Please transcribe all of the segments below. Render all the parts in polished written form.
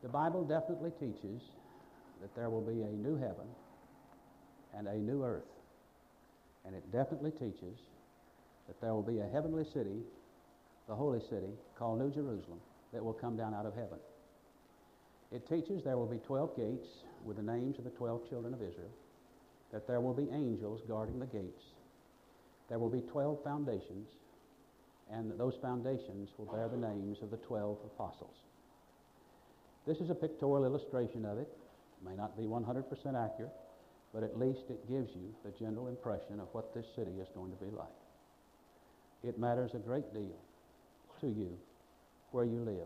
The Bible definitely teaches that there will be a new heaven and a new earth. And it definitely teaches that there will be a heavenly city, the holy city, called New Jerusalem, that will come down out of heaven. It teaches there will be 12 gates with the names of the 12 children of Israel, that there will be angels guarding the gates. There will be 12 foundations, and those foundations will bear the names of the 12 apostles. This is a pictorial illustration of it. It may not be 100% accurate, but at least it gives you the general impression of what this city is going to be like. It matters a great deal to you where you live.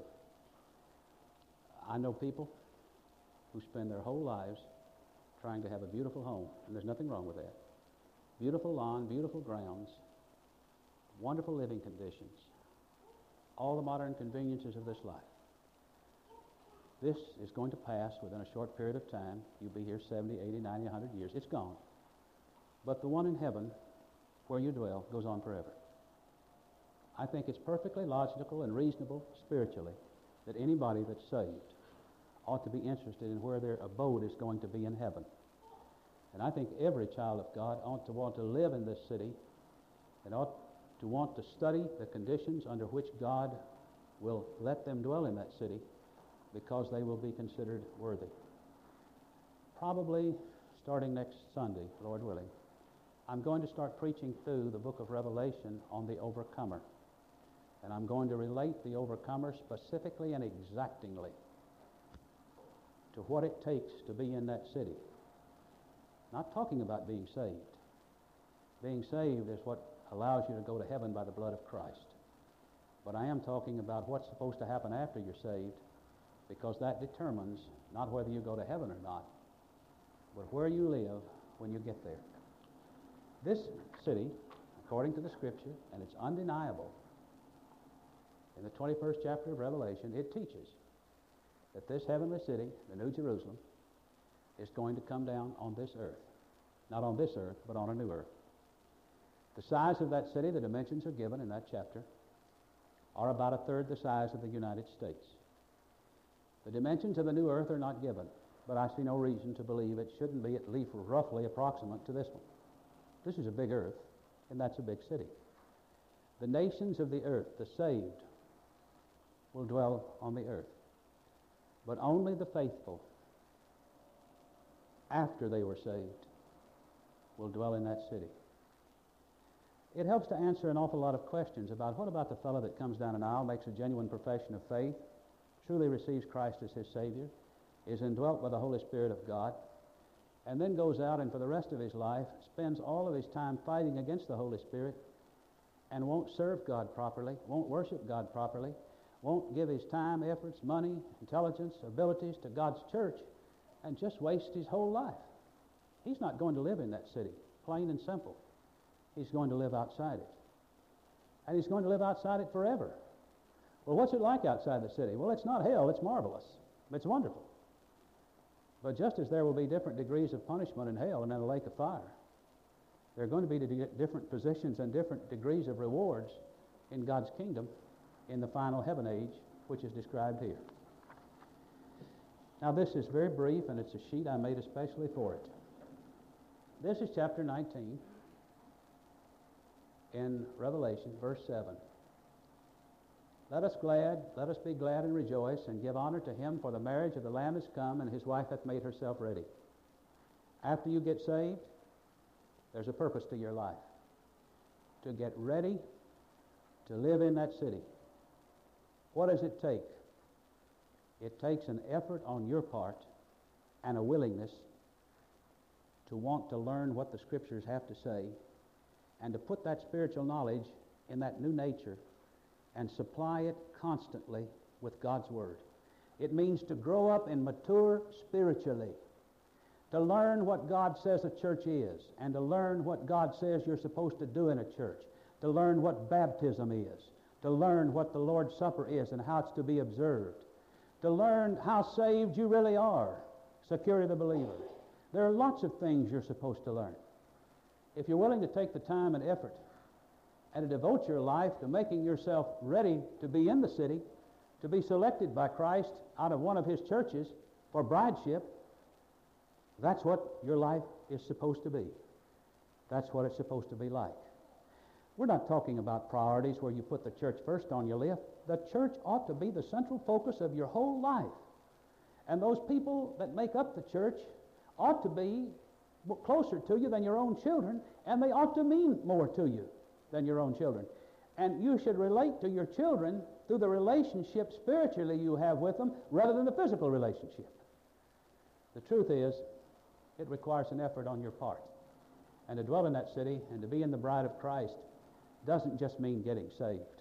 I know people who spend their whole lives trying to have a beautiful home, and there's nothing wrong with that. Beautiful lawn, beautiful grounds, wonderful living conditions, all the modern conveniences of this life. This is going to pass within a short period of time. You'll be here 70, 80, 90, 100 years. It's gone. But the one in heaven where you dwell goes on forever. I think it's perfectly logical and reasonable spiritually that anybody that's saved ought to be interested in where their abode is going to be in heaven. And I think every child of God ought to want to live in this city and ought to want to study the conditions under which God will let them dwell in that city, because they will be considered worthy. Probably starting next Sunday, Lord willing, I'm going to start preaching through the book of Revelation on the overcomer. And I'm going to relate the overcomer specifically and exactingly to what it takes to be in that city. Not talking about being saved. Being saved is what allows you to go to heaven by the blood of Christ. But I am talking about what's supposed to happen after you're saved, because that determines not whether you go to heaven or not, but where you live when you get there. This city, according to the Scripture, and it's undeniable, in the 21st chapter of Revelation, it teaches that this heavenly city, the New Jerusalem, is going to come down on this earth. Not on this earth, but on a new earth. The size of that city, the dimensions are given in that chapter, are about a third the size of the United States. The dimensions of the new earth are not given, but I see no reason to believe it shouldn't be at least roughly approximate to this one. This is a big earth, and that's a big city. The nations of the earth, the saved, will dwell on the earth, but only the faithful, after they were saved, will dwell in that city. It helps to answer an awful lot of questions about what about the fellow that comes down an aisle, makes a genuine profession of faith, truly receives Christ as his Savior, is indwelt by the Holy Spirit of God, and then goes out and for the rest of his life spends all of his time fighting against the Holy Spirit and won't serve God properly, won't worship God properly, won't give his time, efforts, money, intelligence, abilities to God's church, and just wastes his whole life. He's not going to live in that city, plain and simple. He's going to live outside it. And he's going to live outside it forever. Well, what's it like outside the city? Well, it's not hell, it's marvelous. It's wonderful. But just as there will be different degrees of punishment in hell and in the lake of fire, there are going to be different positions and different degrees of rewards in God's kingdom in the final heaven age, which is described here. Now, this is very brief, and it's a sheet I made especially for it. This is chapter 19 in Revelation, verse 7. Let us be glad and rejoice, and give honor to him, for the marriage of the Lamb is come, and his wife hath made herself ready. After you get saved, there's a purpose to your life. To get ready to live in that city. What does it take? It takes an effort on your part and a willingness to want to learn what the Scriptures have to say and to put that spiritual knowledge in that new nature and supply it constantly with God's Word. It means to grow up and mature spiritually, to learn what God says a church is, and to learn what God says you're supposed to do in a church, to learn what baptism is, to learn what the Lord's Supper is and how it's to be observed, to learn how saved you really are, security of the believer. There are lots of things you're supposed to learn. If you're willing to take the time and effort and to devote your life to making yourself ready to be in the city, to be selected by Christ out of one of his churches for brideship, that's what your life is supposed to be. That's what it's supposed to be like. We're not talking about priorities where you put the church first on your list. The church ought to be the central focus of your whole life. And those people that make up the church ought to be closer to you than your own children, and they ought to mean more to you than your own children. And you should relate to your children through the relationship spiritually you have with them rather than the physical relationship. The truth is, it requires an effort on your part. And to dwell in that city and to be in the bride of Christ doesn't just mean getting saved.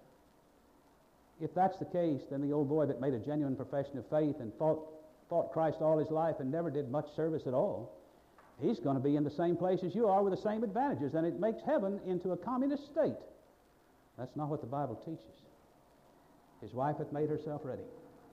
If that's the case, then the old boy that made a genuine profession of faith and fought Christ all his life and never did much service at all, he's going to be in the same place as you are with the same advantages, and it makes heaven into a communist state. That's not what the Bible teaches. His wife hath made herself ready.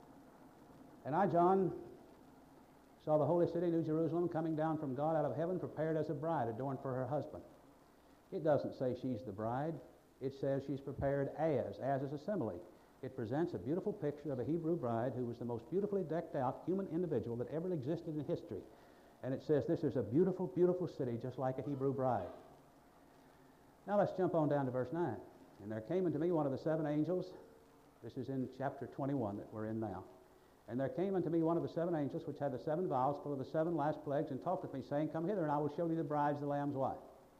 And I, John, saw the holy city, New Jerusalem, coming down from God out of heaven, prepared as a bride, adorned for her husband. It doesn't say she's the bride. It says she's prepared as is a simile. It presents a beautiful picture of a Hebrew bride who was the most beautifully decked out human individual that ever existed in history. And it says this is a beautiful, beautiful city, just like a Hebrew bride. Now let's jump on down to verse 9. And there came unto me one of the seven angels. This is in chapter 21 that we're in now. And there came unto me one of the seven angels, which had the seven vials full of the seven last plagues, and talked with me, saying, Come hither, and I will show thee the bride, the Lamb's wife.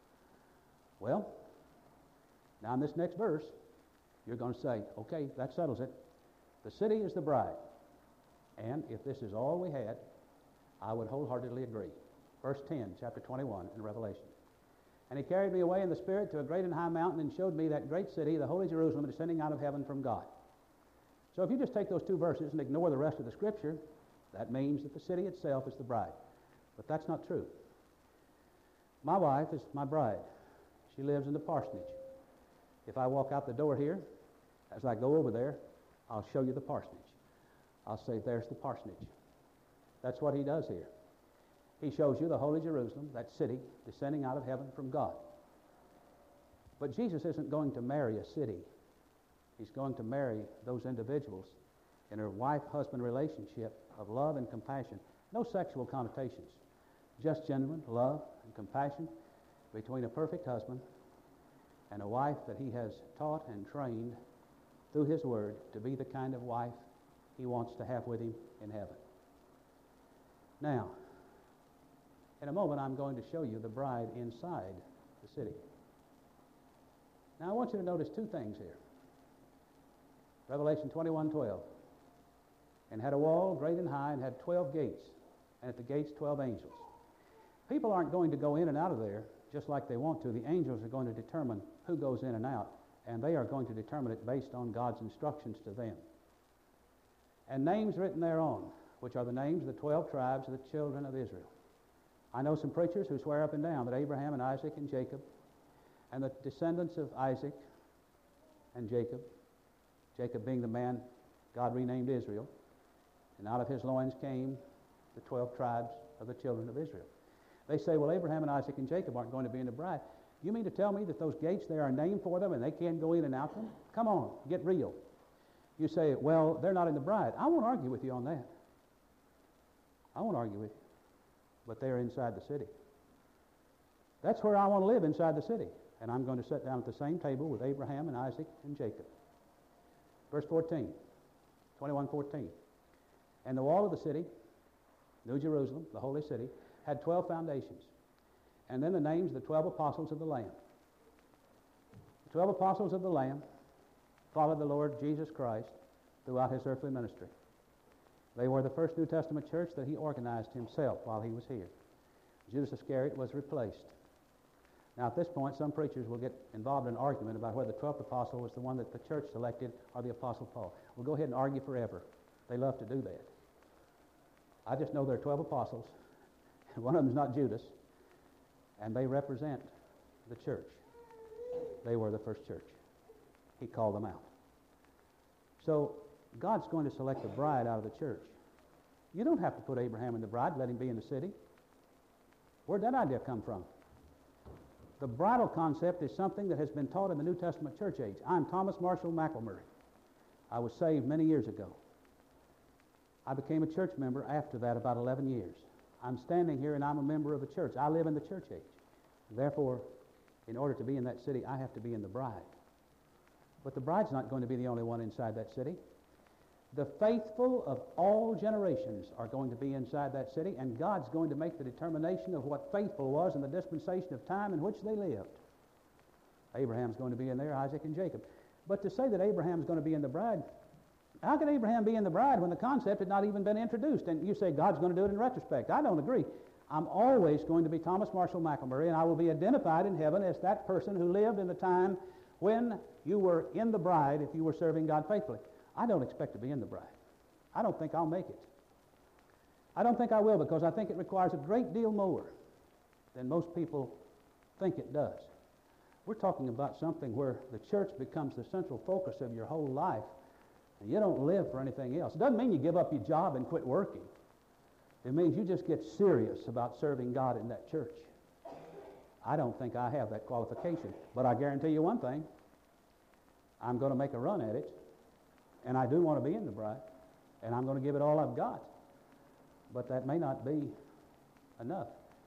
Well, now in this next verse, you're going to say, okay, that settles it. The city is the bride. And if this is all we had, I would wholeheartedly agree. Verse 10, chapter 21 in Revelation. And he carried me away in the Spirit to a great and high mountain, and showed me that great city, the holy Jerusalem, descending out of heaven from God. So if you just take those two verses and ignore the rest of the Scripture, that means that the city itself is the bride. But that's not true. My wife is my bride. She lives in the parsonage. If I walk out the door here, as I go over there, I'll show you the parsonage. I'll say, there's the parsonage. That's what he does here. He shows you the holy Jerusalem, that city, descending out of heaven from God. But Jesus isn't going to marry a city. He's going to marry those individuals in a wife-husband relationship of love and compassion. No sexual connotations. Just genuine love and compassion between a perfect husband and a wife that he has taught and trained through his word to be the kind of wife he wants to have with him in heaven. Now, in a moment, I'm going to show you the bride inside the city. Now, I want you to notice two things here. Revelation 21:12. And had a wall great and high, and had 12 gates, and at the gates 12 angels. People aren't going to go in and out of there just like they want to. The angels are going to determine who goes in and out, and they are going to determine it based on God's instructions to them. And names written thereon, which are the names of the 12 tribes of the children of Israel. I know some preachers who swear up and down that Abraham and Isaac and Jacob, and the descendants of Isaac and Jacob being the man God renamed Israel, and out of his loins came the 12 tribes of the children of Israel. They say, well, Abraham and Isaac and Jacob aren't going to be in the bride. You mean to tell me that those gates there are named for them and they can't go in and out them? Come on, get real. You say, well, they're not in the bride. I won't argue with you on that. I won't argue with you. But they're inside the city. That's where I want to live, inside the city. And I'm going to sit down at the same table with Abraham and Isaac and Jacob. Verse 14, 21:14. And the wall of the city, New Jerusalem, the holy city, had 12 foundations. And then the names of the 12 apostles of the Lamb. The 12 apostles of the Lamb followed the Lord Jesus Christ throughout his earthly ministry. They were the first New Testament church that he organized himself while he was here. Judas Iscariot was replaced. Now at this point, some preachers will get involved in an argument about whether the 12th apostle was the one that the church selected or the Apostle Paul. We'll go ahead and argue forever. They love to do that. I just know there are 12 apostles, and one of them is not Judas, and they represent the church. They were the first church. He called them out. So God's going to select a bride out of the church. You don't have to put Abraham in the bride, let him be in the city. Where'd that idea come from? The bridal concept is something that has been taught in the New Testament church age. I'm Thomas Marshall McElmurray. I was saved many years ago. I became a church member after that, about 11 years. I'm standing here and I'm a member of a church. I live in the church age. Therefore, in order to be in that city, I have to be in the bride. But the bride's not going to be the only one inside that city. The faithful of all generations are going to be inside that city, and God's going to make the determination of what faithful was in the dispensation of time in which they lived. Abraham's going to be in there, Isaac and Jacob. But to say that Abraham's going to be in the bride, how can Abraham be in the bride when the concept had not even been introduced? And you say God's going to do it in retrospect. I don't agree. I'm always going to be Thomas Marshall McElmurray, and I will be identified in heaven as that person who lived in the time when you were in the bride if you were serving God faithfully. I don't expect to be in the bride. I don't think I'll make it. I don't think I will, because I think it requires a great deal more than most people think it does. We're talking about something where the church becomes the central focus of your whole life, and you don't live for anything else. It doesn't mean you give up your job and quit working. It means you just get serious about serving God in that church. I don't think I have that qualification, but I guarantee you one thing. I'm going to make a run at it, and I do want to be in the bride, and I'm going to give it all I've got. But that may not be enough.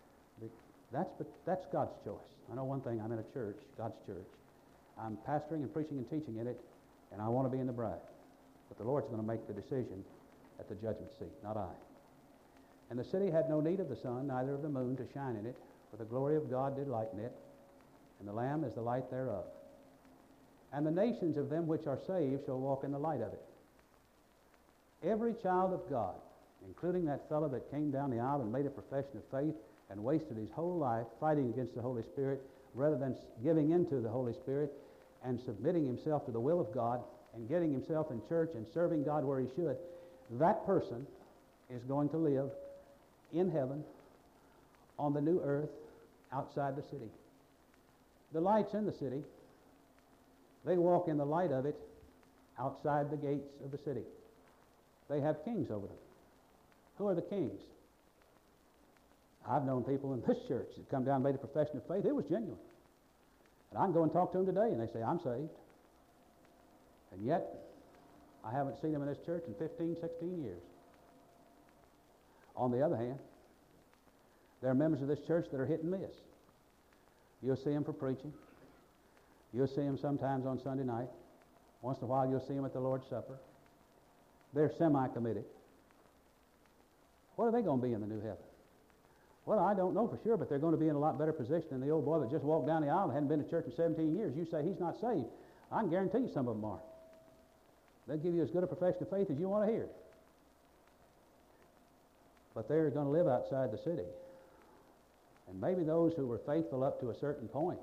That's God's choice. I know one thing, I'm in a church, God's church. I'm pastoring and preaching and teaching in it, and I want to be in the bride. But the Lord's going to make the decision at the judgment seat, not I. And the city had no need of the sun, neither of the moon to shine in it, for the glory of God did lighten it, and the Lamb is the light thereof. And the nations of them which are saved shall walk in the light of it. Every child of God, including that fellow that came down the aisle and made a profession of faith and wasted his whole life fighting against the Holy Spirit rather than giving into the Holy Spirit and submitting himself to the will of God and getting himself in church and serving God where he should, that person is going to live in heaven on the new earth outside the city. The light's in the city. They walk in the light of it outside the gates of the city. They have kings over them. Who are the kings? I've known people in this church that come down and made a profession of faith. It was genuine. And I can go and talk to them today, and they say, I'm saved. And yet, I haven't seen them in this church in 15, 16 years. On the other hand, there are members of this church that are hit and miss. You'll see them for preaching. You'll see them sometimes on Sunday night. Once in a while, you'll see them at the Lord's Supper. They're semi-committed. What are they going to be in the new heaven? Well, I don't know for sure, but they're going to be in a lot better position than the old boy that just walked down the aisle and hadn't been to church in 17 years. You say he's not saved. I can guarantee you some of them are. They'll give you as good a profession of faith as you want to hear. But they're going to live outside the city. And maybe those who were faithful up to a certain point,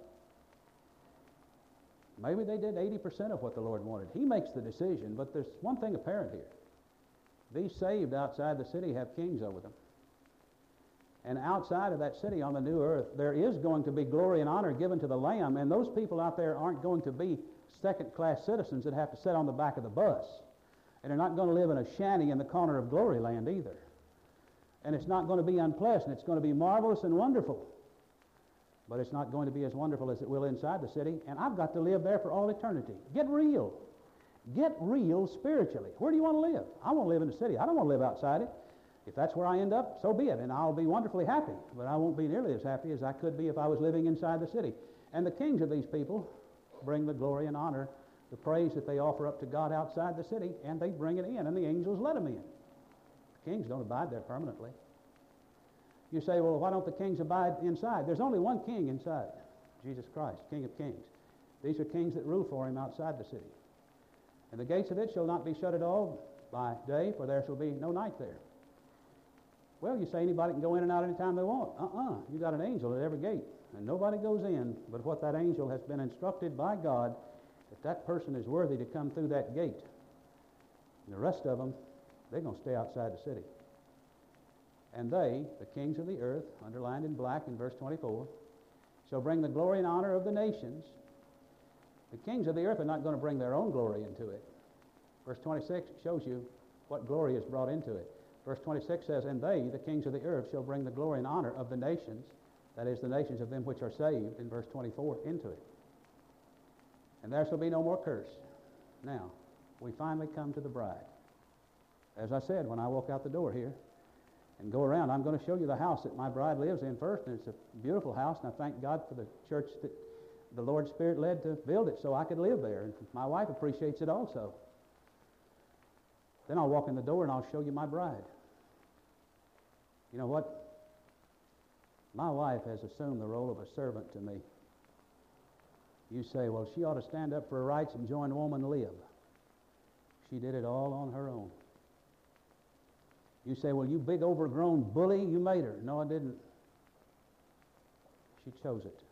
maybe they did 80% of what the Lord wanted. He makes the decision, but there's one thing apparent here. These saved outside the city have kings over them. And outside of that city on the new earth, there is going to be glory and honor given to the Lamb, and those people out there aren't going to be second-class citizens that have to sit on the back of the bus. And they're not going to live in a shanty in the corner of glory land either. And it's not going to be unpleasant. It's going to be marvelous and wonderful. But it's not going to be as wonderful as it will inside the city, and I've got to live there for all eternity. Get real. Get real spiritually. Where do you want to live? I want to live in the city. I don't want to live outside it. If that's where I end up, so be it, and I'll be wonderfully happy. But I won't be nearly as happy as I could be if I was living inside the city. And the kings of these people bring the glory and honor, the praise that they offer up to God outside the city, and they bring it in, and the angels let them in. The kings don't abide there permanently. You say, well, why don't the kings abide inside? There's only one king inside, Jesus Christ, King of kings. These are kings that rule for him outside the city. And the gates of it shall not be shut at all by day, for there shall be no night there. Well, you say anybody can go in and out anytime they want. You got an angel at every gate, and nobody goes in but what that angel has been instructed by God that that person is worthy to come through that gate. And the rest of them, they're going to stay outside the city. And they, the kings of the earth, underlined in black in verse 24, shall bring the glory and honor of the nations. The kings of the earth are not going to bring their own glory into it. Verse 26 shows you what glory is brought into it. Verse 26 says, and they, the kings of the earth, shall bring the glory and honor of the nations, that is, the nations of them which are saved, in verse 24, into it. And there shall be no more curse. Now, we finally come to the bride. As I said, when I walk out the door here and go around, I'm going to show you the house that my bride lives in first, and it's a beautiful house, and I thank God for the church that the Lord Spirit led to build it so I could live there, and my wife appreciates it also. Then I'll walk in the door and I'll show you my bride. You know what? My wife has assumed the role of a servant to me. You say, well, she ought to stand up for her rights and join Woman Lib. She did it all on her own. You say, well, you big overgrown bully, you made her. No, I didn't. She chose it.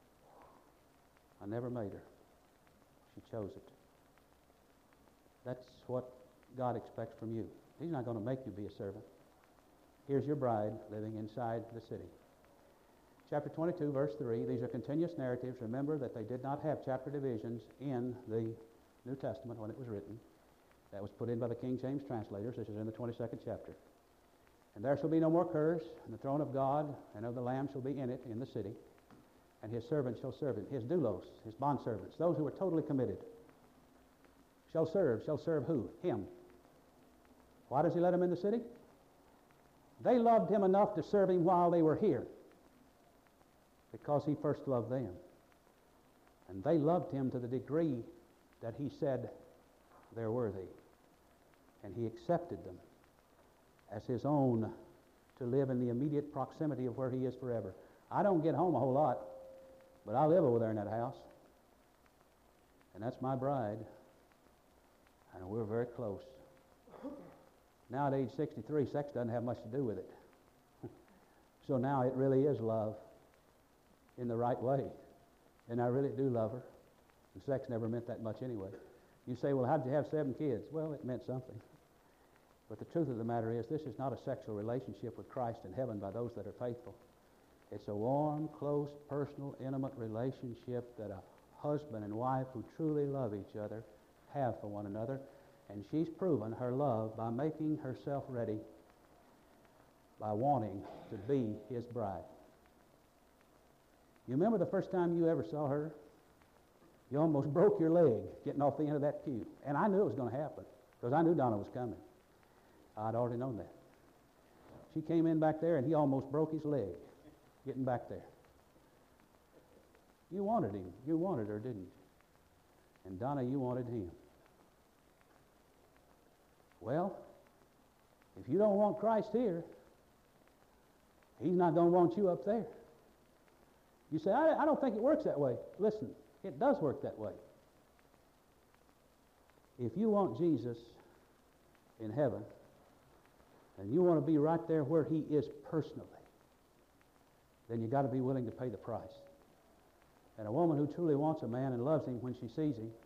I never made her. She chose it. That's what God expects from you. He's not going to make you be a servant. Here's your bride living inside the city. Chapter 22, verse 3, these are continuous narratives. Remember that they did not have chapter divisions in the New Testament when it was written. That was put in by the King James translators. This is in the 22nd chapter. And there shall be no more curse, and the throne of God and of the Lamb shall be in it, in the city. And his servants shall serve him. His doulos, his bondservants, those who are totally committed, shall serve who? Him. Why does he let them in the city? They loved him enough to serve him while they were here, because he first loved them. And they loved him to the degree that he said they're worthy. And he accepted them as his own to live in the immediate proximity of where he is forever. I don't get home a whole lot, but I live over there in that house. And that's my bride. And we're very close. Now at age 63, sex doesn't have much to do with it. So now it really is love in the right way. And I really do love her. And sex never meant that much anyway. You say, well, how did you have 7 kids? Well, it meant something. But the truth of the matter is, this is not a sexual relationship with Christ in heaven by those that are faithful. It's a warm, close, personal, intimate relationship that a husband and wife who truly love each other have for one another. And she's proven her love by making herself ready, by wanting to be his bride. You remember the first time you ever saw her? You almost broke your leg getting off the end of that pew. And I knew it was going to happen, because I knew Donna was coming. I'd already known that. She came in back there, and he almost broke his leg getting back there. You wanted him. You wanted her, didn't you? And Donna, you wanted him. Well, if you don't want Christ here, he's not going to want you up there. You say, I don't think it works that way. Listen, it does work that way. If you want Jesus in heaven, and you want to be right there where he is personally, then you've got to be willing to pay the price. And a woman who truly wants a man and loves him when she sees him,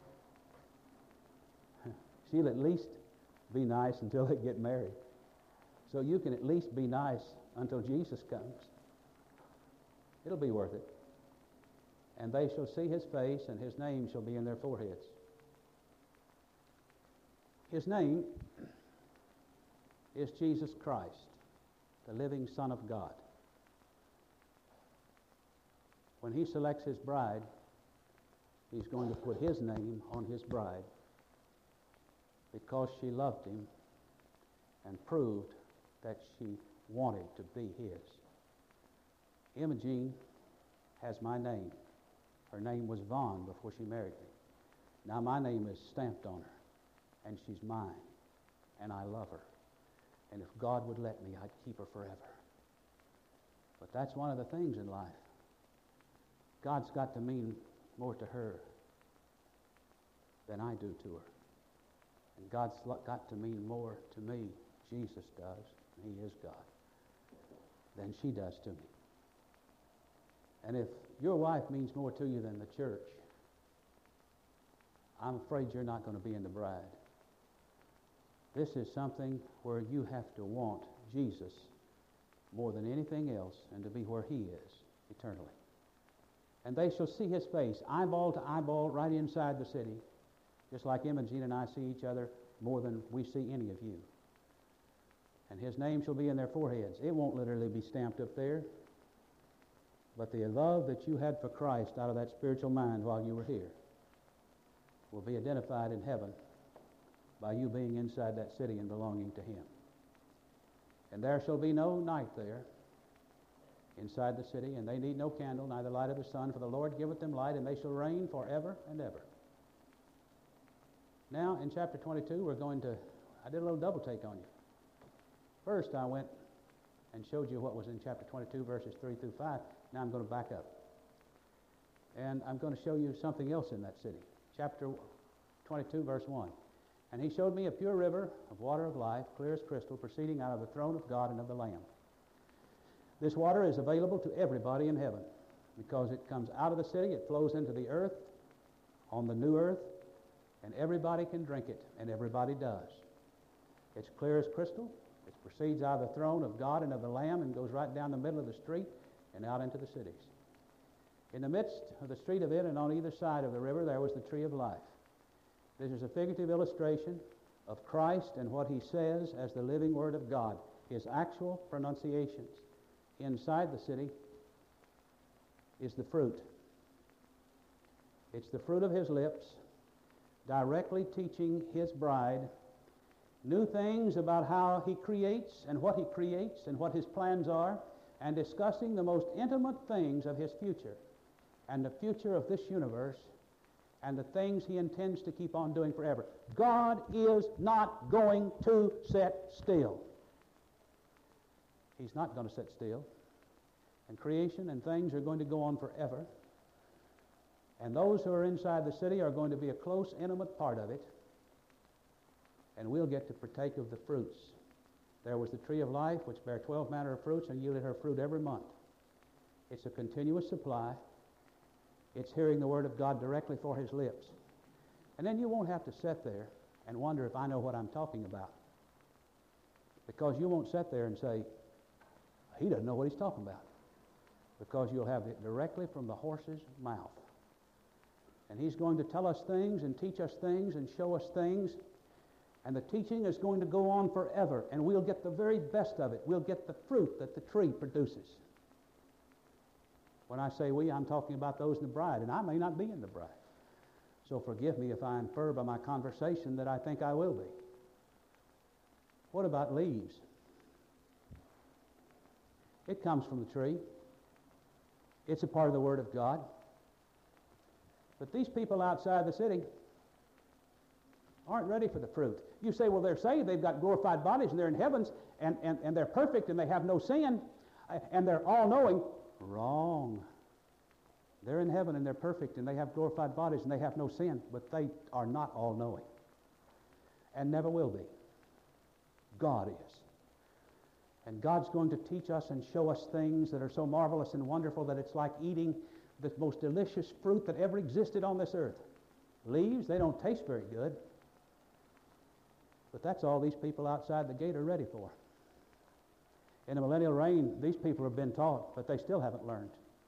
she'll at least be nice until they get married. So you can at least be nice until Jesus comes. It'll be worth it. And they shall see his face, and his name shall be in their foreheads. His name is Jesus Christ, the living Son of God. When he selects his bride, he's going to put his name on his bride, because she loved him and proved that she wanted to be his. Imogene has my name. Her name was Vaughn before she married me. Now my name is stamped on her, and she's mine, and I love her. And if God would let me, I'd keep her forever. But that's one of the things in life. God's got to mean more to her than I do to her. And God's got to mean more to me, Jesus does, and he is God, than she does to me. And if your wife means more to you than the church, I'm afraid you're not going to be in the bride. This is something where you have to want Jesus more than anything else, and to be where he is eternally. And they shall see his face, eyeball to eyeball, right inside the city, just like Imogene and I see each other more than we see any of you. And his name shall be in their foreheads. It won't literally be stamped up there, but the love that you had for Christ out of that spiritual mind while you were here will be identified in heaven by you being inside that city and belonging to Him. And there shall be no night there inside the city, and they need no candle, neither light of the sun, for the Lord giveth them light, and they shall reign forever and ever. Now, in chapter 22, I did a little double take on you. First, I went and showed you what was in chapter 22, verses 3 through 5. Now I'm going to back up. And I'm going to show you something else in that city. Chapter 22, verse 1. And he showed me a pure river of water of life, clear as crystal, proceeding out of the throne of God and of the Lamb. This water is available to everybody in heaven because it comes out of the city, it flows into the earth, on the new earth, and everybody can drink it, and everybody does. It's clear as crystal. It proceeds out of the throne of God and of the Lamb and goes right down the middle of the street and out into the cities. In the midst of the street of it and on either side of the river there was the tree of life. This is a figurative illustration of Christ and what He says as the living Word of God, His actual pronunciations. Inside the city is the fruit. It's the fruit of His lips, directly teaching His bride new things about how He creates and what His plans are, and discussing the most intimate things of His future and the future of this universe and the things He intends to keep on doing forever. God is not going to sit still. He's not going to sit still. And creation and things are going to go on forever. And those who are inside the city are going to be a close, intimate part of it. And we'll get to partake of the fruits. There was the tree of life, which bare 12 manner of fruits and yielded her fruit every month. It's a continuous supply. It's hearing the Word of God directly for His lips. And then you won't have to sit there and wonder if I know what I'm talking about. Because you won't sit there and say, he doesn't know what he's talking about. Because you'll have it directly from the horse's mouth. And He's going to tell us things and teach us things and show us things. And the teaching is going to go on forever. And we'll get the very best of it. We'll get the fruit that the tree produces. When I say we, I'm talking about those in the bride. And I may not be in the bride. So forgive me if I infer by my conversation that I think I will be. What about leaves? It comes from the tree. It's a part of the Word of God. But these people outside the city aren't ready for the fruit. You say, well, they're saved, they've got glorified bodies, and they're in heavens, and they're perfect, and they have no sin, and they're all-knowing. Wrong. They're in heaven, and they're perfect, and they have glorified bodies, and they have no sin, but they are not all-knowing, and never will be. God is. And God's going to teach us and show us things that are so marvelous and wonderful that it's like eating the most delicious fruit that ever existed on this earth. Leaves, they don't taste very good. But that's all these people outside the gate are ready for. In the millennial reign, these people have been taught, but they still haven't learned.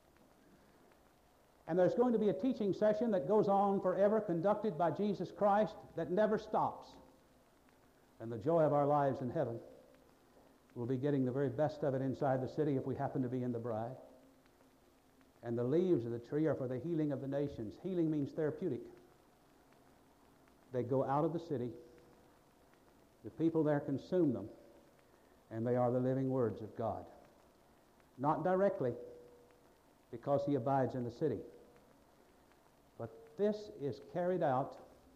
And there's going to be a teaching session that goes on forever, conducted by Jesus Christ, that never stops. And the joy of our lives in heaven, we'll be getting the very best of it inside the city if we happen to be in the bride. And the leaves of the tree are for the healing of the nations. Healing means therapeutic. They go out of the city. The people there consume them. And they are the living words of God. Not directly, because He abides in the city. But this is carried out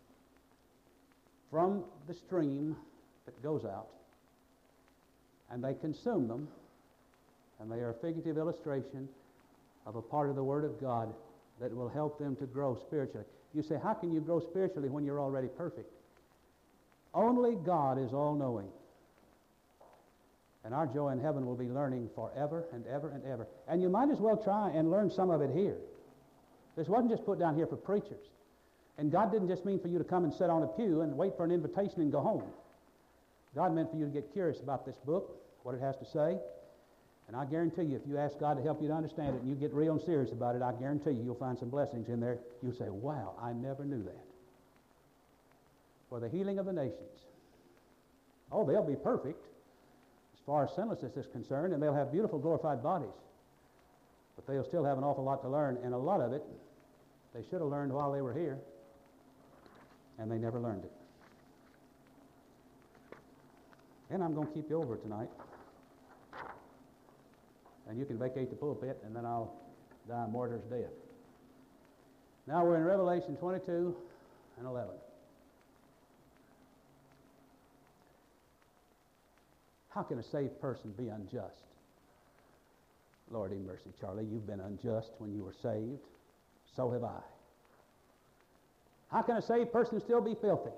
from the stream that goes out. And they consume them. And they are a figurative illustration of a part of the Word of God that will help them to grow spiritually. You say, how can you grow spiritually when you're already perfect? Only God is all-knowing. And our joy in heaven will be learning forever and ever and ever. And you might as well try and learn some of it here. This wasn't just put down here for preachers. And God didn't just mean for you to come and sit on a pew and wait for an invitation and go home. God meant for you to get curious about this book, what it has to say. And I guarantee you, if you ask God to help you to understand it and you get real and serious about it, I guarantee you, you'll find some blessings in there. You'll say, wow, I never knew that. For the healing of the nations. Oh, they'll be perfect as far as sinlessness is concerned, and they'll have beautiful glorified bodies. But they'll still have an awful lot to learn, and a lot of it they should have learned while they were here, and they never learned it. And I'm going to keep you over tonight. And you can vacate the pulpit, and then I'll die a martyr's death. Now we're in Revelation 22 and 11. How can a saved person be unjust? Lord, have mercy, Charlie. You've been unjust when you were saved. So have I. How can a saved person still be filthy?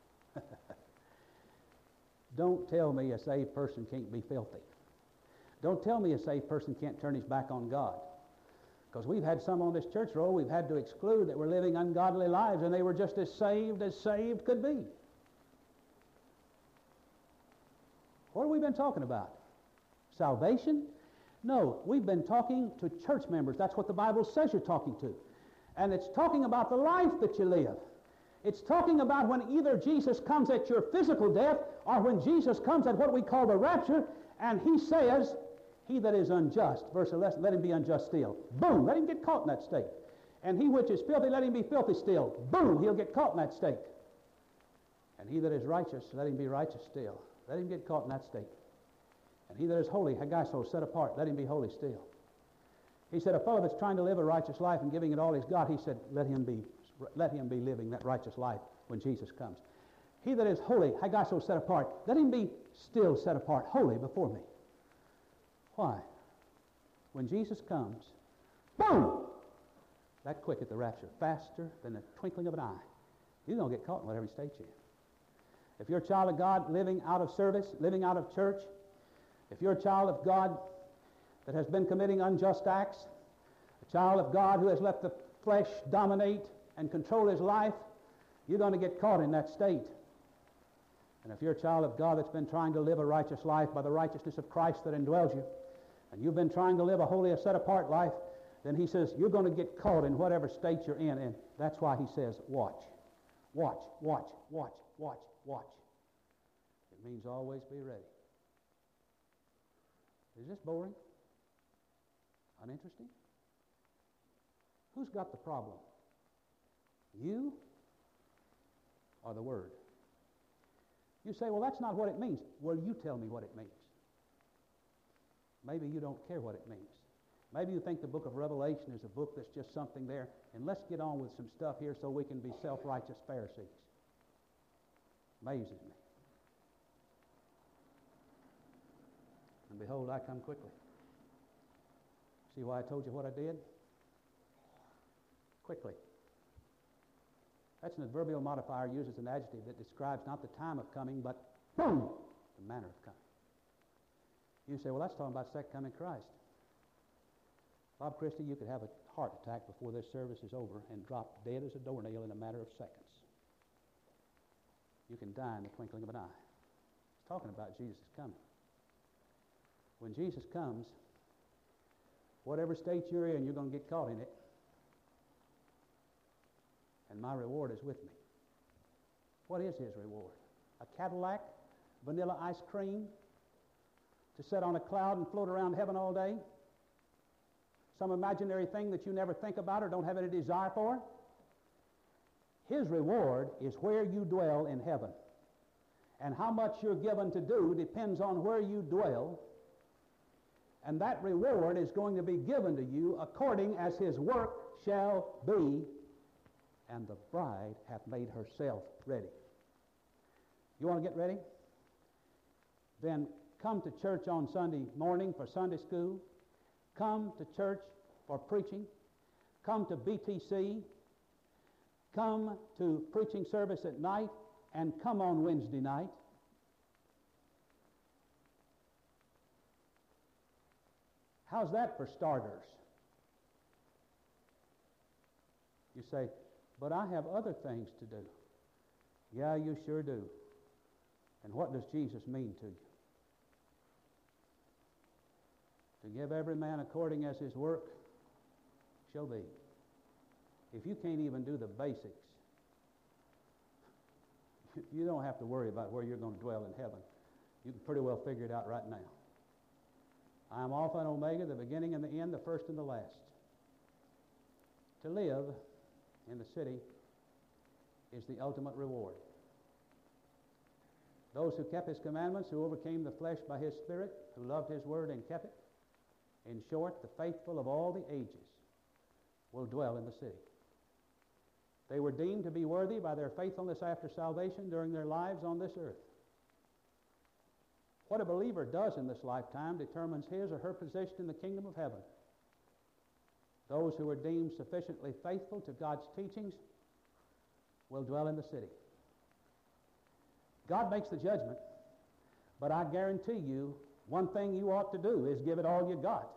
Don't tell me a saved person can't be filthy. Don't tell me a saved person can't turn his back on God. Because we've had some on this church roll we've had to exclude that were living ungodly lives, and they were just as saved could be. What have we been talking about? Salvation? No, we've been talking to church members. That's what the Bible says you're talking to. And it's talking about the life that you live. It's talking about when either Jesus comes at your physical death or when Jesus comes at what we call the rapture, and he says, he that is unjust, verse 11, let him be unjust still. Boom, let him get caught in that state. And he which is filthy, let him be filthy still. Boom, he'll get caught in that state. And he that is righteous, let him be righteous still. Let him get caught in that state. And he that is holy, hagaiso, set apart, let him be holy still. He said, a fellow that's trying to live a righteous life and giving it all he's got, he said, let him be living that righteous life when Jesus comes. He that is holy, hagaiso, set apart, let him be still set apart, holy before me. Why? When Jesus comes, boom! That quick at the rapture, faster than the twinkling of an eye. You're going to get caught in whatever state you're in. If you're a child of God living out of service, living out of church, if you're a child of God that has been committing unjust acts, a child of God who has let the flesh dominate and control his life, you're going to get caught in that state. And if you're a child of God that's been trying to live a righteous life by the righteousness of Christ that indwells you, and you've been trying to live a holy, set-apart life, then he says you're going to get caught in whatever state you're in, and that's why he says, watch. Watch, watch, watch, watch, watch. It means always be ready. Is this boring? Uninteresting? Who's got the problem? You or the Word? You say, well, that's not what it means. Well, you tell me what it means. Maybe you don't care what it means. Maybe you think the book of Revelation is a book that's just something there, and let's get on with some stuff here so we can be self-righteous Pharisees. Amazes me. And behold, I come quickly. See why I told you what I did? Quickly. That's an adverbial modifier used as an adjective that describes not the time of coming, but boom, the manner of coming. You say, well, that's talking about the second coming of Christ. Bob Christie, you could have a heart attack before this service is over and drop dead as a doornail in a matter of seconds. You can die in the twinkling of an eye. It's talking about Jesus coming. When Jesus comes, whatever state you're in, you're going to get caught in it. And my reward is with me. What is his reward? A Cadillac, vanilla ice cream, to sit on a cloud and float around heaven all day? Some imaginary thing that you never think about or don't have any desire for? His reward is where you dwell in heaven. And how much you're given to do depends on where you dwell. And that reward is going to be given to you according as his work shall be. And the bride hath made herself ready. You want to get ready? Then come to church on Sunday morning for Sunday school. Come to church for preaching. Come to BTC. Come to preaching service at night. And come on Wednesday night. How's that for starters? You say, but I have other things to do. Yeah, you sure do. And what does Jesus mean to you? To give every man according as his work shall be. If you can't even do the basics, you don't have to worry about where you're going to dwell in heaven. You can pretty well figure it out right now. I am Alpha and Omega, the beginning and the end, the first and the last. To live in the city is the ultimate reward. Those who kept his commandments, who overcame the flesh by his Spirit, who loved his word and kept it. In short, the faithful of all the ages will dwell in the city. They were deemed to be worthy by their faithfulness after salvation during their lives on this earth. What a believer does in this lifetime determines his or her position in the kingdom of heaven. Those who are deemed sufficiently faithful to God's teachings will dwell in the city. God makes the judgment, but I guarantee you, one thing you ought to do is give it all you got.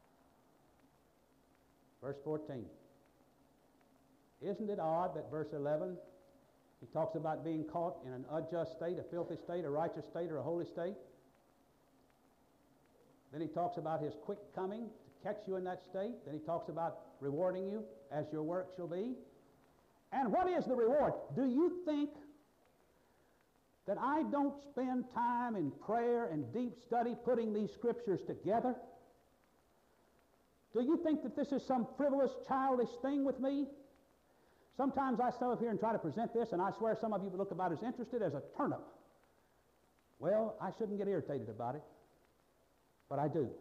Verse 14. Isn't it odd that verse 11, he talks about being caught in an unjust state, a filthy state, a righteous state, or a holy state? Then he talks about his quick coming to catch you in that state. Then he talks about rewarding you as your work shall be. And what is the reward? Do you think that I don't spend time in prayer and deep study putting these scriptures together? Do you think that this is some frivolous, childish thing with me? Sometimes I stand up here and try to present this, and I swear some of you would look about as interested as a turnip. Well, I shouldn't get irritated about it, but I do.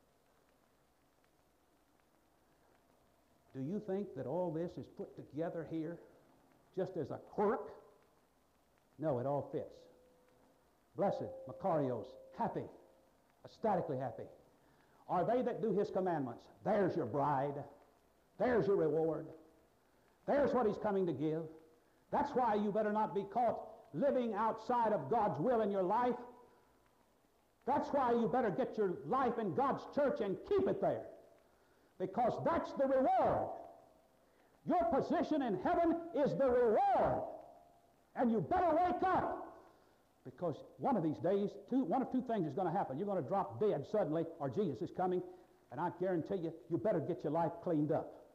Do you think that all this is put together here just as a quirk? No, it all fits. Blessed, Makarios, happy, ecstatically happy, are they that do his commandments. There's your bride. There's your reward. There's what he's coming to give. That's why you better not be caught living outside of God's will in your life. That's why you better get your life in God's church and keep it there, because that's the reward. Your position in heaven is the reward, and you better wake up, because one of these days, one of two things is going to happen. You're going to drop dead suddenly, or Jesus is coming, and I guarantee you, you better get your life cleaned up.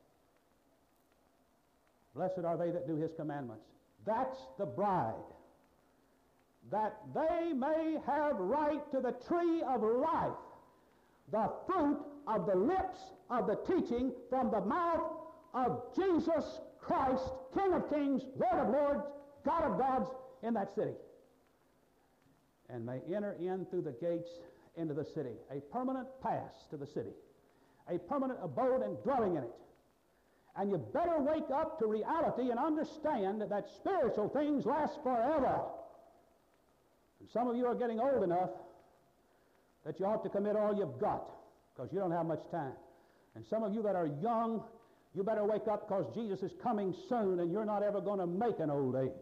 Blessed are they that do his commandments. That's the bride, that they may have right to the tree of life, the fruit of the lips of the teaching from the mouth of Jesus Christ, King of kings, Lord of lords, God of gods, in that city, and may enter in through the gates into the city. A permanent pass to the city, a permanent abode and dwelling in it. And you better wake up to reality and understand that spiritual things last forever. And some of you are getting old enough that you ought to commit all you've got, because you don't have much time. And some of you that are young, you better wake up, because Jesus is coming soon and you're not ever going to make an old age.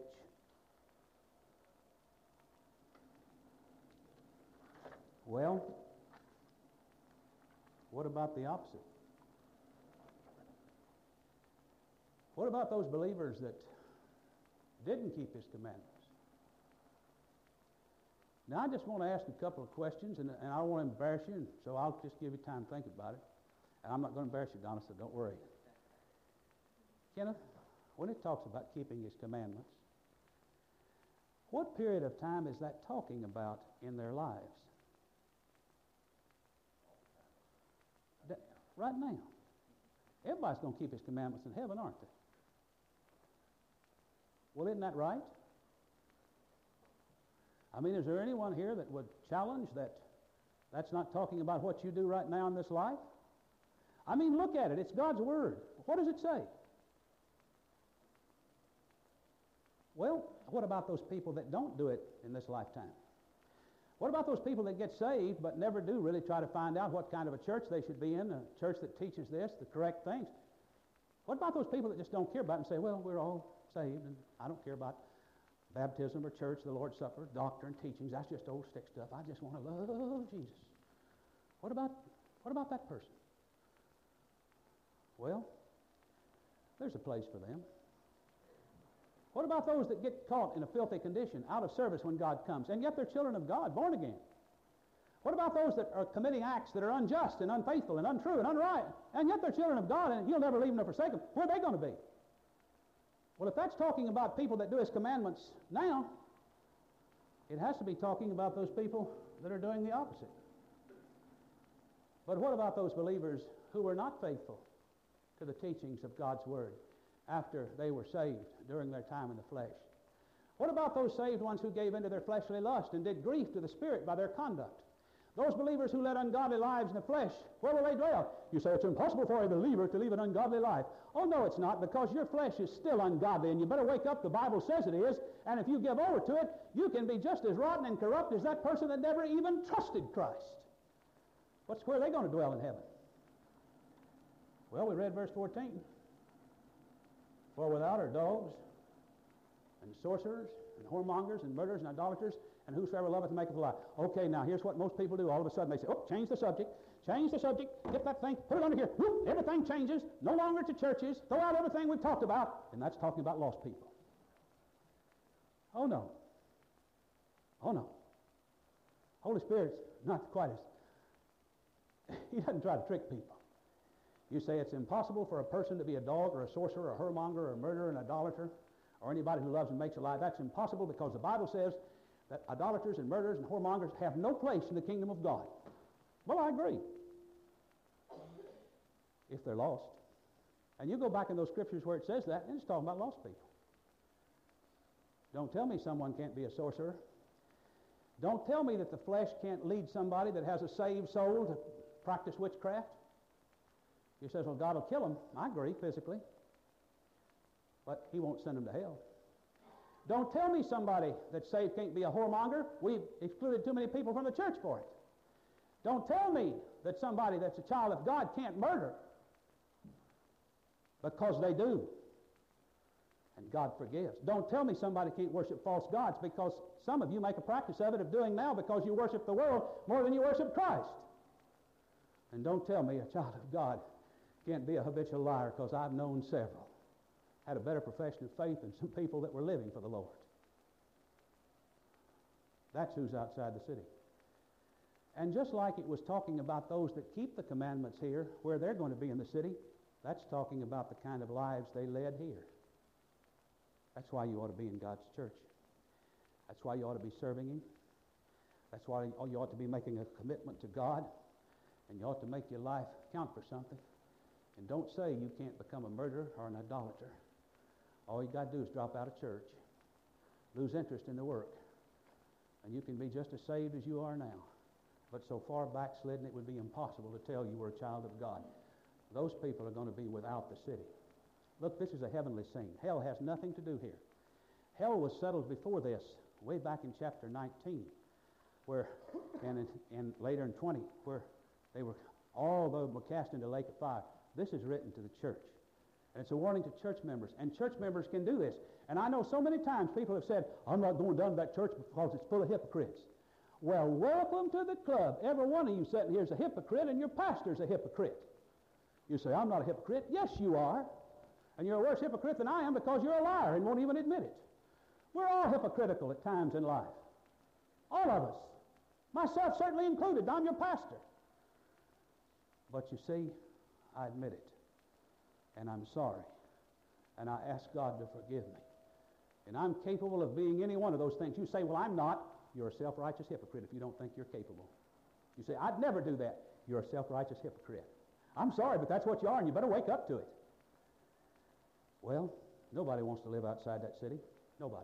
Well, what about the opposite? What about those believers that didn't keep his commandments? Now, I just want to ask a couple of questions, and I don't want to embarrass you, and so I'll just give you time to think about it. And I'm not going to embarrass you, Donna, so don't worry. Kenneth, when it talks about keeping his commandments, what period of time is that talking about in their lives? Right now. Everybody's going to keep his commandments in heaven, aren't they? Well, isn't that right? I mean, is there anyone here that would challenge that that's not talking about what you do right now in this life? I mean, look at it. It's God's Word. What does it say? Well, what about those people that don't do it in this lifetime? What about those people that get saved but never do really try to find out what kind of a church they should be in, a church that teaches this, the correct things? What about those people that just don't care about it and say, well, we're all saved and I don't care about baptism or church, the Lord's Supper, doctrine, teachings. That's just old stick stuff. I just want to love Jesus. What about that person? Well, there's a place for them. What about those that get caught in a filthy condition, out of service when God comes, and yet they're children of God, born again? What about those that are committing acts that are unjust and unfaithful and untrue and unright, and yet they're children of God, and he'll never leave them nor forsake them? Where are they going to be? Well, if that's talking about people that do his commandments now, it has to be talking about those people that are doing the opposite. But what about those believers who were not faithful to the teachings of God's Word after they were saved during their time in the flesh? What about those saved ones who gave into their fleshly lust and did grief to the Spirit by their conduct? Those believers who led ungodly lives in the flesh, where will they dwell? You say it's impossible for a believer to live an ungodly life. Oh, no, it's not, because your flesh is still ungodly, and you better wake up. The Bible says it is, and if you give over to it, you can be just as rotten and corrupt as that person that never even trusted Christ. Where are they going to dwell in heaven? Well, we read verse 14. For without are dogs, and sorcerers, and whoremongers, and murderers, and idolaters, and whosoever loveth maketh a lie. Okay, now here's what most people do. All of a sudden they say, oh, change the subject, get that thing, put it under here. Whoop, everything changes, no longer to churches, throw out everything we've talked about, and that's talking about lost people. Oh, no. Oh, no. Holy Spirit's not quite as... He doesn't try to trick people. You say it's impossible for a person to be a dog or a sorcerer or a whoremonger or a murderer and idolater or anybody who loves and makes a lie. That's impossible because the Bible says that idolaters and murderers and whoremongers have no place in the kingdom of God. Well, I agree. If they're lost. And you go back in those scriptures where it says that, and it's talking about lost people. Don't tell me someone can't be a sorcerer. Don't tell me that the flesh can't lead somebody that has a saved soul to practice witchcraft. He says, well, God will kill them. I agree, physically. But he won't send them to hell. Don't tell me somebody that's saved can't be a whoremonger. We've excluded too many people from the church for it. Don't tell me that somebody that's a child of God can't murder. Because they do. And God forgives. Don't tell me somebody can't worship false gods, because some of you make a practice of it, of doing now, because you worship the world more than you worship Christ. And don't tell me a child of God can't be a habitual liar, because I've known several. Had a better profession of faith than some people that were living for the Lord. That's who's outside the city. And just like it was talking about those that keep the commandments here, where they're going to be in the city, that's talking about the kind of lives they led here. That's why you ought to be in God's church. That's why you ought to be serving Him. That's why you ought to be making a commitment to God. And you ought to make your life count for something. And don't say you can't become a murderer or an idolater. All you got to do is drop out of church, lose interest in the work, and you can be just as saved as you are now. But so far backslidden, it would be impossible to tell you were a child of God. Those people are going to be without the city. Look, this is a heavenly scene. Hell has nothing to do here. Hell was settled before this, way back in chapter 19, where, and later in 20, where they were, all of them were cast into the lake of fire. This is written to the church. And it's a warning to church members. And church members can do this. And I know so many times people have said, I'm not going down to that church because it's full of hypocrites. Well, welcome to the club. Every one of you sitting here is a hypocrite, and your pastor's a hypocrite. You say, I'm not a hypocrite. Yes, you are. And you're a worse hypocrite than I am, because you're a liar and won't even admit it. We're all hypocritical at times in life. All of us. Myself certainly included. I'm your pastor. But you see, I admit it. And I'm sorry. And I ask God to forgive me. And I'm capable of being any one of those things. You say, well, I'm not. You're a self-righteous hypocrite if you don't think you're capable. You say, I'd never do that. You're a self-righteous hypocrite. I'm sorry, but that's what you are, and you better wake up to it. Well, nobody wants to live outside that city. Nobody.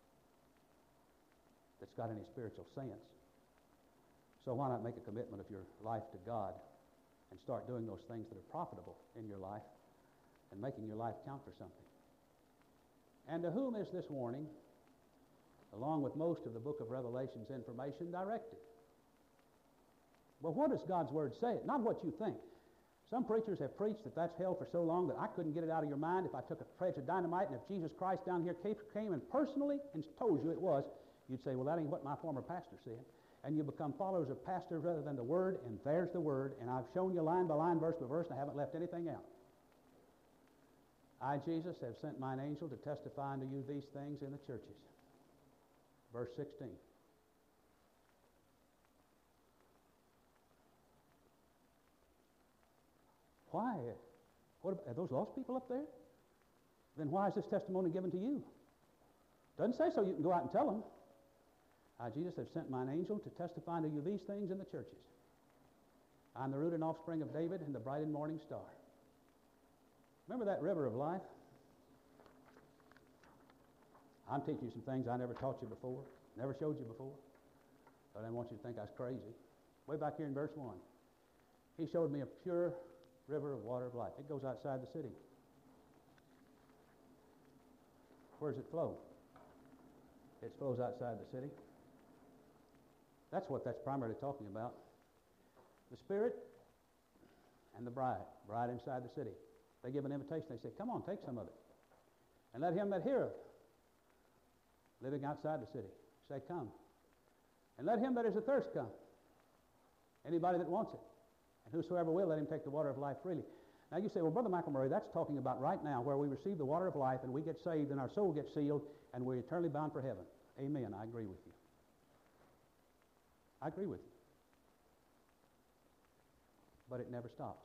That's got any spiritual sense. So why not make a commitment of your life to God and start doing those things that are profitable in your life and making your life count for something? And to whom is this warning, along with most of the book of Revelation's information, directed? Well, what does God's Word say? Not what you think. Some preachers have preached that that's hell for so long that I couldn't get it out of your mind if I took a pledge of dynamite, and if Jesus Christ down here came and personally and told you it was, you'd say, well, that ain't what my former pastor said. And you become followers of pastors rather than the Word, and there's the Word, and I've shown you line by line, verse by verse, and I haven't left anything out. I, Jesus, have sent mine angel to testify unto you these things in the churches. Verse 16. Why? What, are those lost people up there? Then why is this testimony given to you? Doesn't say so you can go out and tell them. I, Jesus, have sent mine angel to testify unto you these things in the churches. I am the root and offspring of David and the bright and morning star. Remember that river of life? I'm teaching you some things I never taught you before, never showed you before. But I didn't want you to think I was crazy. Way back here in verse 1, he showed me a pure river of water of life. It goes outside the city. Where does it flow? It flows outside the city. That's what that's primarily talking about. The Spirit and the bride inside the city. They give an invitation. They say, come on, take some of it. And let him that heareth, living outside the city, say, come. And let him that is athirst come. Anybody that wants it. And whosoever will, let him take the water of life freely. Now you say, well, Brother McElmurray, that's talking about right now where we receive the water of life and we get saved and our soul gets sealed and we're eternally bound for heaven. Amen. I agree with you. I agree with you. But it never stops.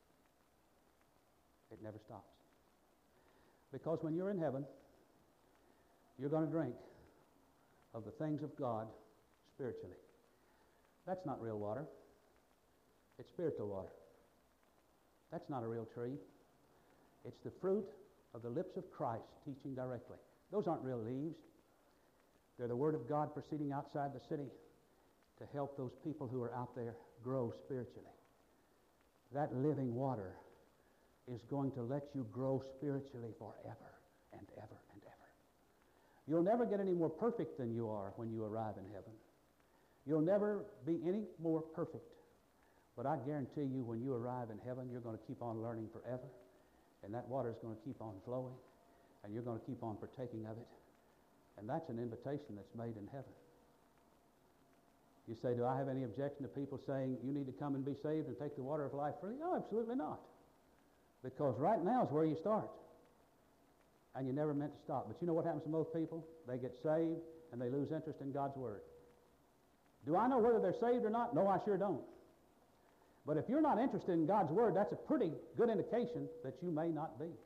It never stops. Because when you're in heaven, you're going to drink of the things of God spiritually. That's not real water. It's spiritual water. That's not a real tree. It's the fruit of the lips of Christ teaching directly. Those aren't real leaves. They're the Word of God proceeding outside the city to help those people who are out there grow spiritually. That living water is going to let you grow spiritually forever and ever and ever. You'll never get any more perfect than you are when you arrive in heaven. You'll never be any more perfect. But I guarantee you, when you arrive in heaven, you're going to keep on learning forever. And that water is going to keep on flowing. And you're going to keep on partaking of it. And that's an invitation that's made in heaven. You say, do I have any objection to people saying, you need to come and be saved and take the water of life freely? No, absolutely not. Because right now is where you start. And you never meant to stop. But you know what happens to most people? They get saved and they lose interest in God's Word. Do I know whether they're saved or not? No, I sure don't. But if you're not interested in God's Word, that's a pretty good indication that you may not be.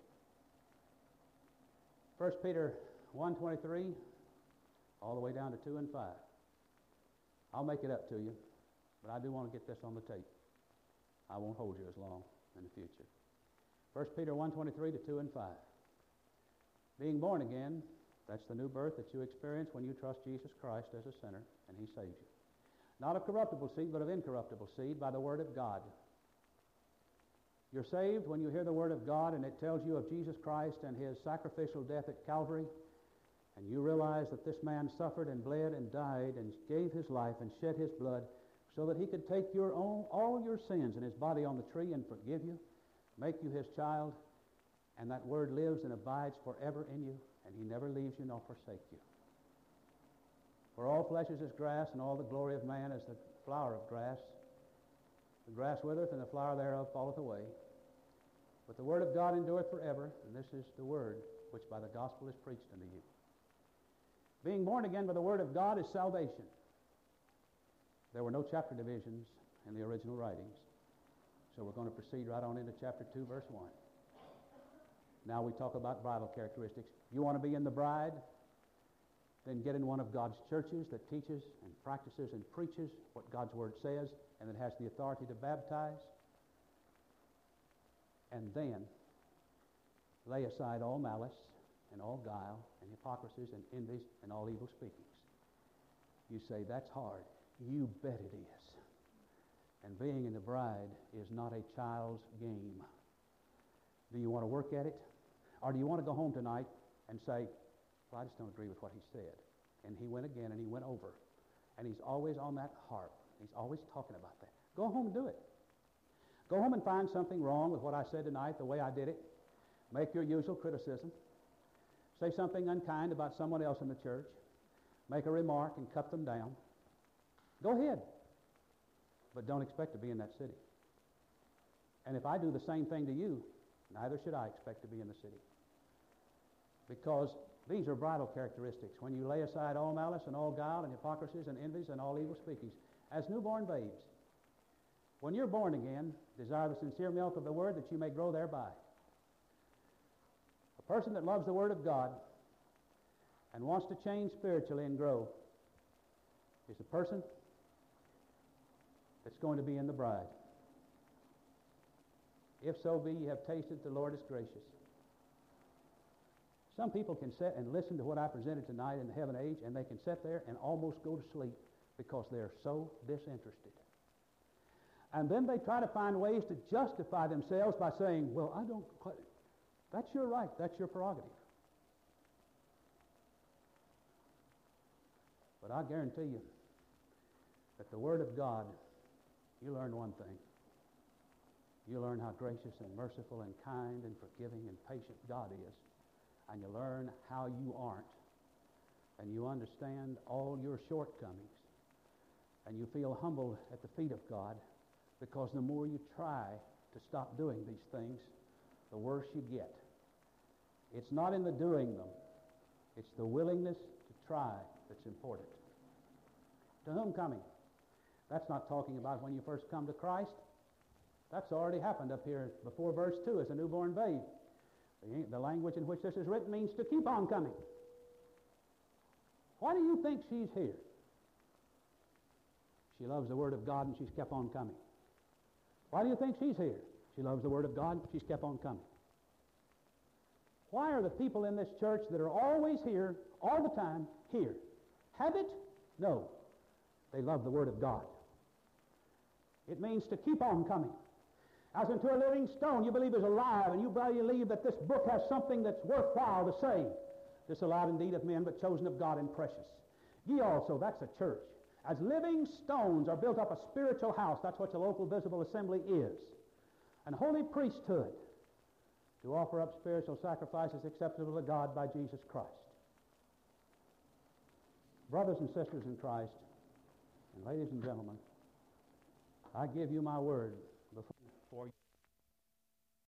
1 Peter 1:23, all the way down to 2 and 5. I'll make it up to you, but I do want to get this on the tape. I won't hold you as long in the future. 1 Peter 1:23 to 2 and 5. Being born again, that's the new birth that you experience when you trust Jesus Christ as a sinner, and He saves you. Not of corruptible seed, but of incorruptible seed, by the Word of God. You're saved when you hear the Word of God and it tells you of Jesus Christ and His sacrificial death at Calvary, and you realize that this man suffered and bled and died and gave his life and shed his blood so that He could take all your sins in His body on the tree and forgive you, make you His child, and that Word lives and abides forever in you, and He never leaves you nor forsakes you. For all flesh is as grass, and all the glory of man as the flower of grass. The grass withereth, and the flower thereof falleth away. But the word of God endureth forever, and this is the word which by the gospel is preached unto you. Being born again by the word of God is salvation. There were no chapter divisions in the original writings, so we're going to proceed right on into chapter 2, verse 1. Now we talk about bridal characteristics. You want to be in the bride? Then get in one of God's churches that teaches and practices and preaches what God's Word says and that has the authority to baptize. And then lay aside all malice and all guile and hypocrisies and envies and all evil speakings. You say, that's hard. You bet it is. And being in the bride is not a child's game. Do you want to work at it? Or do you want to go home tonight and say, well, I just don't agree with what he said. And he went again and he went over. And he's always on that harp. He's always talking about that. Go home and do it. Go home and find something wrong with what I said tonight, the way I did it. Make your usual criticism. Say something unkind about someone else in the church. Make a remark and cut them down. Go ahead. But don't expect to be in that city. And if I do the same thing to you, neither should I expect to be in the city. Because these are bridal characteristics. When you lay aside all malice and all guile and hypocrisies and envies and all evil speakings, as newborn babes, when you're born again, desire the sincere milk of the Word that you may grow thereby. A person that loves the Word of God and wants to change spiritually and grow is a person that's going to be in the bride. If so be you have tasted the Lord is gracious. Some people can sit and listen to what I presented tonight in the Heaven Age, and they can sit there and almost go to sleep because they're so disinterested. And then they try to find ways to justify themselves by saying, well, I don't quite... That's your right. That's your prerogative. But I guarantee you that the Word of God, you learn one thing. You learn how gracious and merciful and kind and forgiving and patient God is. And you learn how you aren't. And you understand all your shortcomings. And you feel humble at the feet of God, because the more you try to stop doing these things, the worse you get. It's not in the doing them. It's the willingness to try that's important. To whom coming? That's not talking about when you first come to Christ. That's already happened up here before verse 2 as a newborn babe. The language in which this is written means to keep on coming. Why do you think she's here? She loves the Word of God and she's kept on coming. Why do you think she's here? She loves the Word of God and she's kept on coming. Why are the people in this church that are always here, all the time, here? Habit? No. They love the Word of God. It means to keep on coming. As unto a living stone you believe is alive, and you believe that this book has something that's worthwhile to say. This allowed indeed of men, but chosen of God and precious. Ye also, that's a church. As living stones are built up a spiritual house, that's what the local visible assembly is. An holy priesthood to offer up spiritual sacrifices acceptable to God by Jesus Christ. Brothers and sisters in Christ, and ladies and gentlemen, I give you my word before you.